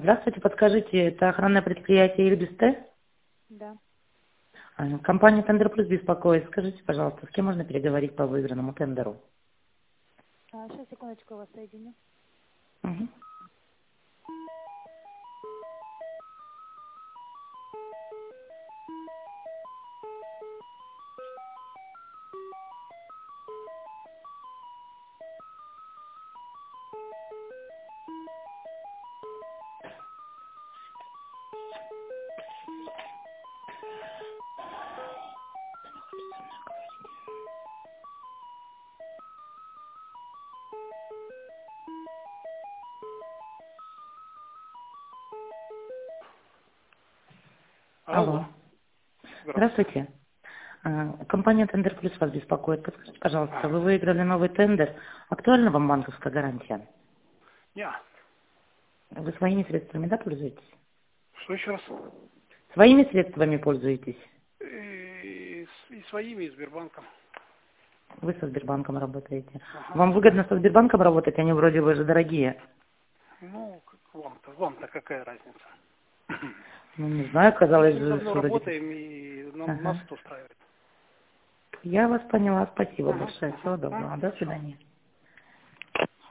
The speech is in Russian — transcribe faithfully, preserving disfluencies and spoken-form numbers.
Здравствуйте, подскажите, это охранное предприятие Ирбис-Т? Да. А, Компания Тендер Плюс беспокоит. Скажите, пожалуйста, с кем можно переговорить по выигранному тендеру? А, сейчас, секундочку, я вас соединю. Мгм. Алло. Алло. Здравствуйте. Здравствуйте. А, Компания Тендер Плюс вас беспокоит. Подскажите, пожалуйста, вы выиграли новый тендер. Актуальна вам банковская гарантия? Я. Вы своими средствами, да, пользуетесь? Что еще раз? Своими средствами пользуетесь? И, с- и своими, и Сбербанком. Вы со Сбербанком работаете. Ага. Вам выгодно со Сбербанком работать? Они вроде бы же дорогие. Ну, как вам-то, вам-то какая разница? Ну, не знаю, Мы с казалось ним же, давно что вроде... работаем, и нам, нас Ага. это устраивает. Я вас поняла. Спасибо Ага, большое. ага, Всего ага, доброго. До хорошо. свидания.